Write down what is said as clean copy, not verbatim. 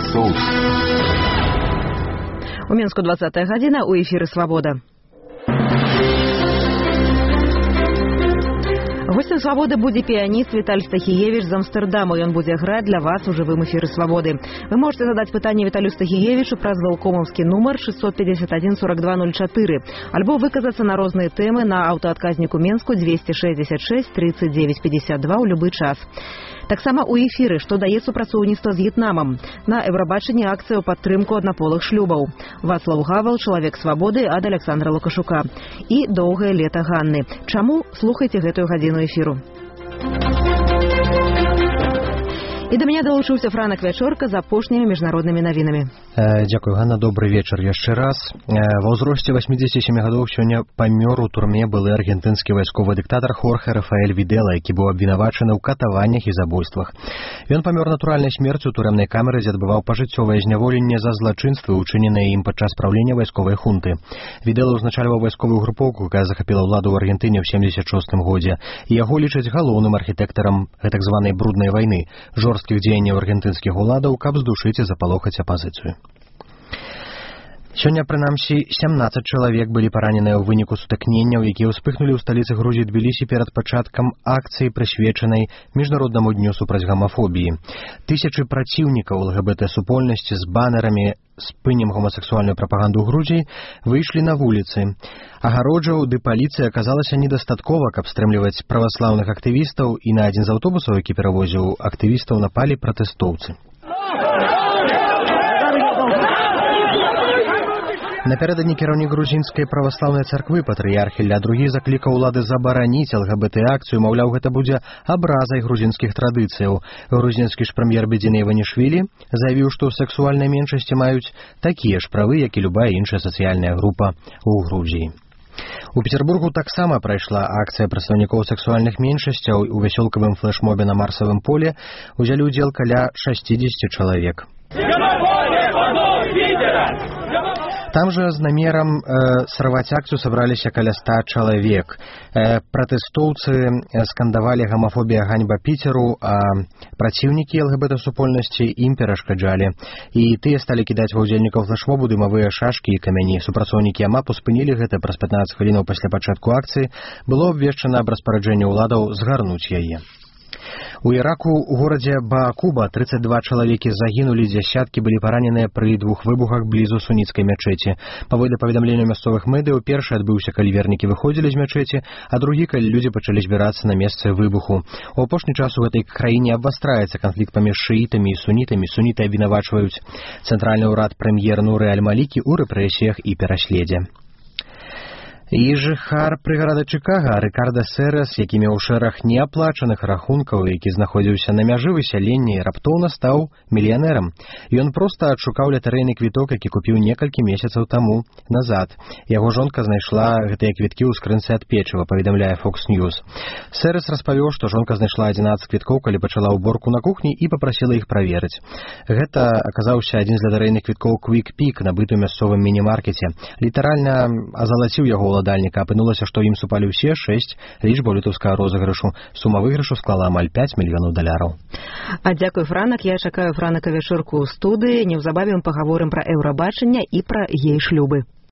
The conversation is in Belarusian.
Соус. У Мінску 20 гадзіна, у эфіры «Свабода». Гостем «Свабоды» будзе піяніст Віталь Стахіевіч з Амстэрдаму. Ён будзе граць для вас у жывым эфіры «Свабоды». Вы можете задаць пытанне Віталю Стахіевічу праз валкомаўскі нумар 651 4204 альбо выказацца на розныя тэмы на аўтаадказніку Менску 266 39 52 ў любы час. Таксама ў эфіры, што дае супрацоўніцтва з В'етнамам. На Еўрабачанні акцыя ў падтрымку аднаполых шлюбаў. Вацлаў Гавал, чалавек «Свабоды» ад Александра Лукашука. І доўгае лета Ганны. Чаму? Слухайце гэтую гадзіну эфіру. І да мяне далучыўся Франак Вячорка з апошнімі міжнароднымі навінамі. Дзякуй, Ганна, добрый вечар яшчэ раз. Ва ўзросце 87 гадоў сёння памёр у турме былы аргентынскі вайсковы дыктатар Хорхе Рафаэль Відэла, які быў абвінавачаны ў катаваннях і забойствах. Ён памёр натуральнай смерцю ў турэмнай камеры, дзе адбываў пажыццёвае зняволенне за злачынствы, учыненыя ім падчас праўлення вайсковай хунты. Відэла ўзначальваў вайсковую групоўку, якая захапіла ўладу ў Аргентыне ў 76 годзе. І яго лічаць галоўным архітэктарам гэтак званай бруднай вайны, жорсткіх дзеянняў аргентынскіх уладаў, каб здушыць і запалохаць апазіцыю. Сёння, прынамсі, 17 чалавек былі параненыя ў выніку сутыкненняў, якія ўспыхнулі ў сталіцы Грузіі Тбілісі перад пачаткам акцыі, прысвечанай Міжнароднаму дню супраць гамафобіі. Тысячы праціўнікаў ЛГБТ-супольнасці з банерамі «Спынем гомасексуальную прапаганду ў Грузіі» выйшлі на вуліцы. Агароджаў ды паліцыя аказалася недастаткова, каб стрымліваць праваслаўных актывістаў, і на адзін з аўтобусаў, які перавозіў актывістаў, напалі пратэстоўцы. Напярэдадні кіраўнік грузінскай праваслаўнай царквы патрыярх Ілля II заклікаў улады забараніць ЛГБТ-акцыю, маўляў, гэта будзе абразай грузінскіх традыцыяў. Грузінскі ж прэм'ер Бедзіне Іванішвілі заявіў, што сексуальныя меншасці маюць такія ж правы, як і любая іншая сацыяльная група ў Грузіі. У Петербургу таксама прайшла акцыя прадстаўнікоў сексуальных меншасцяў. У вясёлкавым флэшмобе на Марсавым поле узялі ўдзел каля 60 чалавек. Там жа з намерам сарваць акцыю сабраліся каля 100 чалавек. Пратэстоўцы скандавалі «Гамафобія, ганьба Піцеру», а праціўнікі ЛГБТ-супольнасці ім перашкаджалі. І тыя сталі кідаць ва ўдзельнікаў флэшмобу дымавыя шашкі і камяні. Супрацоўнікі АМАПу спынілі гэта. Праз 15 хвілінаў пасля пачатку акцыі было абвешчана аб распараджэнні ўладаў згарнуць яе. У Іраку у горадзе Баакуба 32 чалавекі загінулі, дзясяткі былі параненыя пры двух выбухах блізу суніцкай мячэці. Паводле паведамлення мясцовых медыяў, першы адбыўся, калі вернікі выходзілі з мячэці, а другі, калі людзі пачалі збірацца на месцы выбуху. У апошні час у гэтай краіне абвастраецца канфлікт паміж шыітамі і сунітамі. Суніты абвінавачваюць цэнтральны ўрад прэм'ер Нуры Аль-Малікі ў рэпрэсіях і пераследзе. І жыхар прыгарада Чыкага Рыкарда Серас, які меў шэраг неаплачаных рахункаў, які знаходзіўся на мяжы высялення, раптоўна стаў мільянерам. Ён проста адшукаў латарэйны квіток, які купіў некалькі месяцаў таму назад. Яго жонка знайшла гэтыя квіткі ў скрынцы ад печыва, паведамляе Fox News. Серас распавёў, што жонка знайшла 11 квіткоў, калі пачала ўборку на кухні, і папрасіла іх праверыць. Гэта аказаўся адзін з латарэйных квіткоў Quick Pick, набыты ў мясцовым міні-маркеце. Літаральна азалаціў яго ўладальніка. Апынулася, што ім супалі ўсе 6 лічбаў літоўскага розыгрышу. Сума выйгрышу склала амаль $5 мільёнаў. А дзякуй, Франак. Я чакаю Франака Вячорку ў студыі. Неўзабаве мы пагаворым пра Еўрабачанне і пра гей-шлюбы.